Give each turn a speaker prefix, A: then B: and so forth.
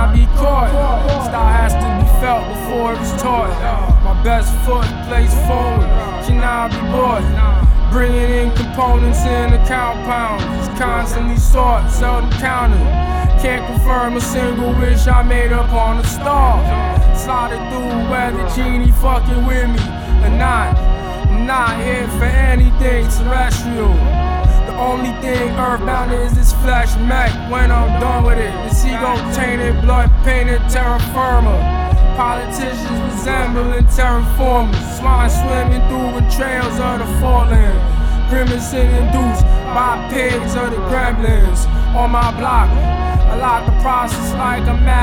A: not be caught. Style has to be felt before it was taught. My best foot plays forward, cannot be bought. Bringing in components in the compound, it's constantly sought, seldom counted. Can't confirm a single wish I made up on the star. Sliding through whether genie fucking with me or not. I'm not here for anything terrestrial. The only thing earthbound is this flesh mech. When I'm done with it, this ego tainted, blood painted terra firma. Politicians resembling terraformers, swine swimming through entrails of the fallen, grimacing induced by pigs of the gremlins. On my block, I lock the process like a